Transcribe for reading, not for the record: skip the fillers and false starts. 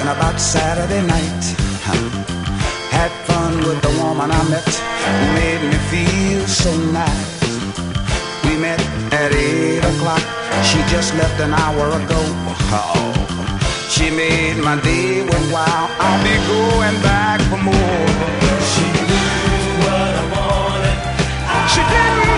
about Saturday night. Had fun with the woman I met, who made me feel so nice. We met at 8 o'clock. She just left an hour ago. Oh, she made my day worthwhile. I'll be going back for more. She knew what I wanted. She didn't